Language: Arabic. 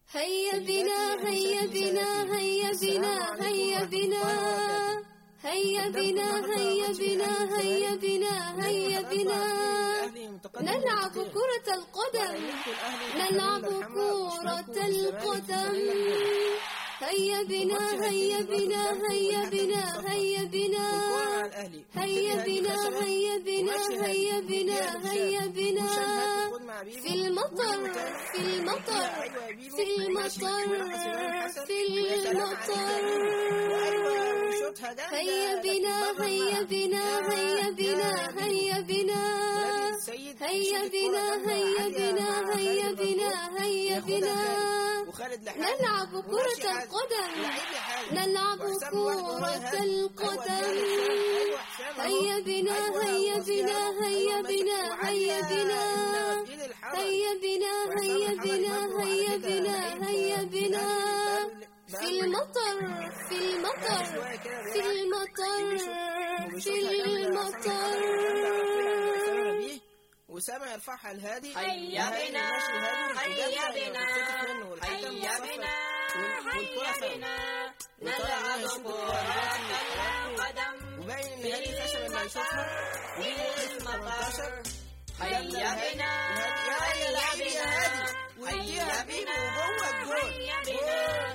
هيا بنا هيا بنا هيا بنا هيا بنا هيا بنا هيا بنا هيا بنا هيا بنا نلعب كرة القدم، نلعب كرة القدم. هيا بنا هيا بنا هيا بنا هيا بنا هيا بنا هيا بنا هيا بنا هيا بنا في المطر في المطر في المطر في المطر. هيا بنا هيا بنا هيا بنا هيا بنا هيا بنا هيا بنا هيا بنا هيا بنا نلعب كرة القدم، نلعب كرة القدم. هيا بنا هيا بنا هيا بنا هيا بنا هيا بنا هيا بنا هيا بنا هيا بنا في المطر في المطر في المطر في المطر. وسامع يرفعها الهادي. هيا بنا هيا بنا هيا بنا هيا بنا نلعب كرة القدم. وباين ان هذه فشل اللي هيشوفها في المطر. هيا بنا هيا بنا هيا بنا وجوه الجول. هيا بنا